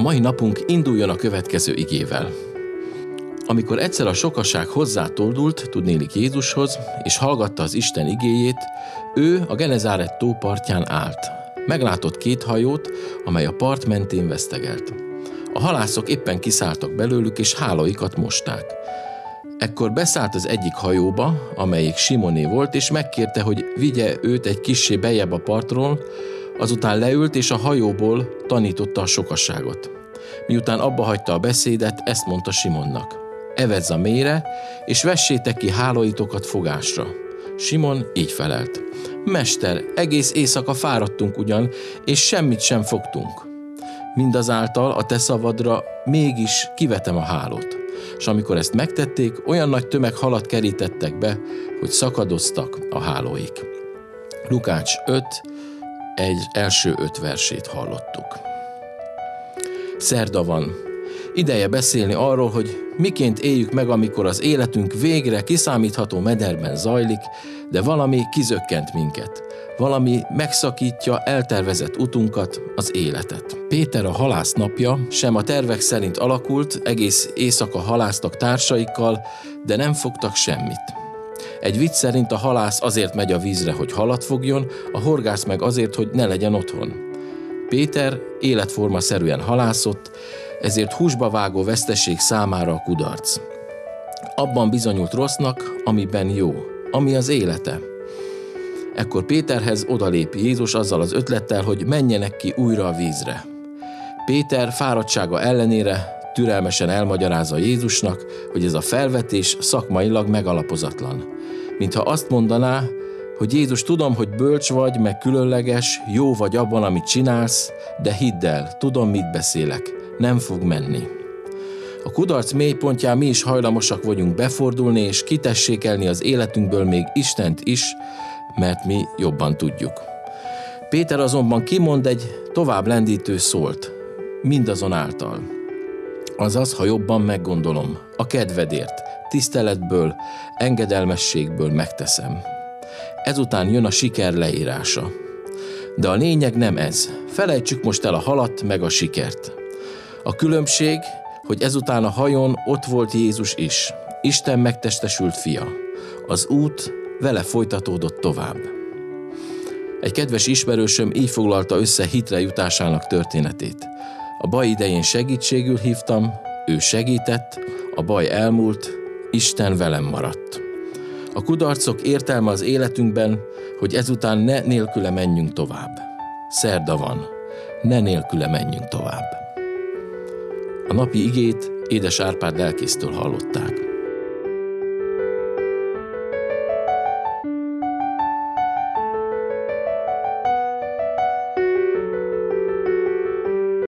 mai napunk induljon a következő igével. Amikor egyszer a sokaság hozzátoldult, tudnélik Jézushoz, és hallgatta az Isten igéjét, ő a Genezáret tó partján állt. Meglátott 2 hajót, amely a part mentén vesztegelt. A halászok éppen kiszálltak belőlük, és hálóikat mosták. Ekkor beszállt az egyik hajóba, amelyik Simoné volt, és megkérte, hogy vigye őt egy kissé beljebb a partról, azután leült, és a hajóból tanította a sokasságot. Miután abba hagyta a beszédet, ezt mondta Simonnak: evedz a mélyre, és vessétek ki hálóitokat fogásra. Simon így felelt: Mester, egész éjszaka fáradtunk ugyan, és semmit sem fogtunk. Mindazáltal a te szavadra mégis kivetem a hálót. És amikor ezt megtették, olyan nagy tömeg halat kerítettek be, hogy szakadoztak a hálóik. Lukács 5, első 5 versét hallottuk. Szerda van. Ideje beszélni arról, hogy miként éljük meg, amikor az életünk végre kiszámítható mederben zajlik, de valami kizökkent minket. Valami megszakítja eltervezett utunkat, az életet. Péter, a halász napja sem a tervek szerint alakult, egész éjszaka halásztak társaikkal, de nem fogtak semmit. Egy vicc szerint a halász azért megy a vízre, hogy halat fogjon, a horgász meg azért, hogy ne legyen otthon. Péter életformaszerűen halászott, ezért húsba vágó veszteség számára a kudarc. Abban bizonyult rossznak, amiben jó, ami az élete. Ekkor Péterhez odalép Jézus azzal az ötlettel, hogy menjenek ki újra a vízre. Péter fáradtsága ellenére türelmesen elmagyarázza Jézusnak, hogy ez a felvetés szakmailag megalapozatlan. Mintha azt mondaná, hogy Jézus, tudom, hogy bölcs vagy, meg különleges, jó vagy abban, amit csinálsz, de hidd el, tudom, mit beszélek, nem fog menni. A kudarc mélypontján mi is hajlamosak vagyunk befordulni és kitessékelni az életünkből még Istent is, mert mi jobban tudjuk. Péter azonban kimond egy tovább lendítő szólt, mindazonáltal. Azaz, ha jobban meggondolom, a kedvedért, tiszteletből, engedelmességből megteszem. Ezután jön a siker leírása. De a lényeg nem ez. Felejtsük most el a halat meg a sikert. A különbség, hogy ezután a hajón ott volt Jézus is, Isten megtestesült fia. Az út vele folytatódott tovább. Egy kedves ismerősöm így foglalta össze hitre jutásának történetét. A baj idején segítségül hívtam, ő segített, a baj elmúlt, Isten velem maradt. A kudarcok értelme az életünkben, hogy ezután ne nélküle menjünk tovább. Szerda van, ne nélküle menjünk tovább. A napi igét Édes Árpád lelkésztől hallották.